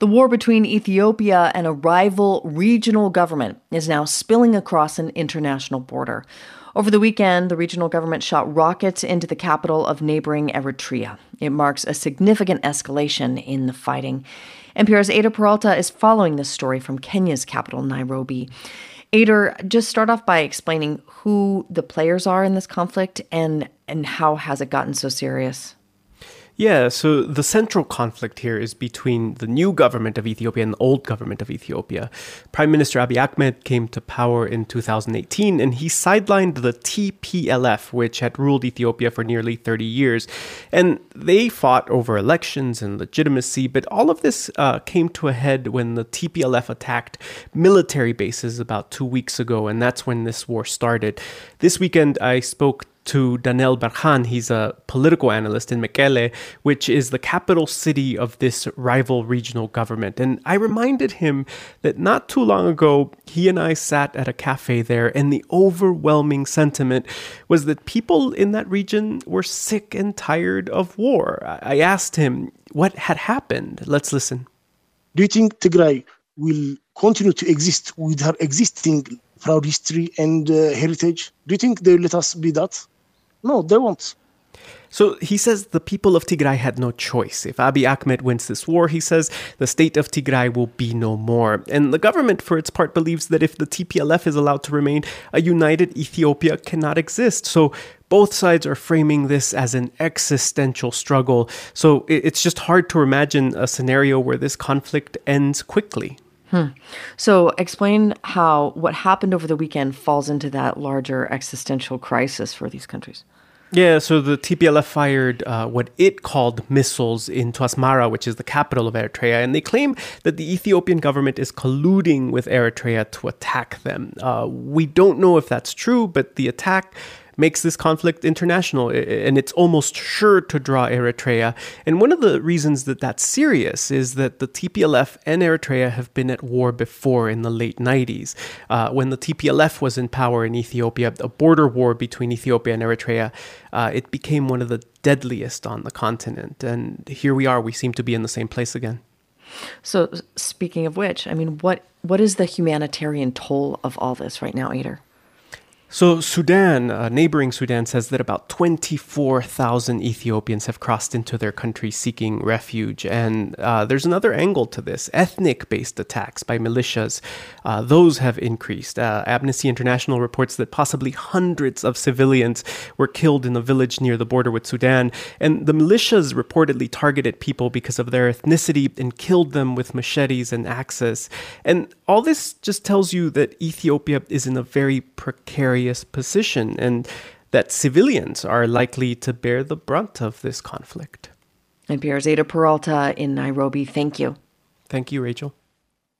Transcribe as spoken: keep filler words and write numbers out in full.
The war between Ethiopia and a rival regional government is now spilling across an international border. Over the weekend, the regional government shot rockets into the capital of neighboring Eritrea. It marks a significant escalation in the fighting. N P R's Ada Peralta is following this story from Kenya's capital, Nairobi. Ada, just start off by explaining who the players are in this conflict and, and how has it gotten so serious? Yeah, so the central conflict here is between the new government of Ethiopia and the old government of Ethiopia. Prime Minister Abiy Ahmed came to power in two thousand eighteen, and he sidelined the T P L F, which had ruled Ethiopia for nearly thirty years. And they fought over elections and legitimacy, but all of this uh, came to a head when the T P L F attacked military bases about two weeks ago, and that's when this war started. This weekend, I spoke to Daniel Berhan. He's a political analyst in Mekelle, which is the capital city of this rival regional government. And I reminded him that not too long ago, he and I sat at a cafe there, and the overwhelming sentiment was that people in that region were sick and tired of war. I asked him what had happened. Let's listen. Do you think Tigray will continue to exist with her existing proud history and uh, heritage? Do you think they will let us be that? No, they won't. So he says the people of Tigray had no choice. If Abiy Ahmed wins this war, he says, the state of Tigray will be no more. And the government, for its part, believes that if the T P L F is allowed to remain, a united Ethiopia cannot exist. So both sides are framing this as an existential struggle. So it's just hard to imagine a scenario where this conflict ends quickly. Hmm. So explain how what happened over the weekend falls into that larger existential crisis for these countries. Yeah, so the T P L F fired uh, what it called missiles into Asmara, which is the capital of Eritrea, and they claim that the Ethiopian government is colluding with Eritrea to attack them. Uh, we don't know if that's true, but the attack makes this conflict international, and it's almost sure to draw Eritrea. And one of the reasons that that's serious is that the T P L F and Eritrea have been at war before in the late nineties. Uh, when the T P L F was in power in Ethiopia, a border war between Ethiopia and Eritrea, uh, it became one of the deadliest on the continent. And here we are, we seem to be in the same place again. So speaking of which, I mean, what what is the humanitarian toll of all this right now, Ader? So Sudan, uh, neighboring Sudan, says that about twenty-four thousand Ethiopians have crossed into their country seeking refuge. And uh, there's another angle to this. Ethnic-based attacks by militias, uh, those have increased. Uh, Amnesty International reports that possibly hundreds of civilians were killed in a village near the border with Sudan. And the militias reportedly targeted people because of their ethnicity and killed them with machetes and axes. And all this just tells you that Ethiopia is in a very precarious position and that civilians are likely to bear the brunt of this conflict. N P R's Ada Peralta in Nairobi. Thank you. Thank you, Rachel.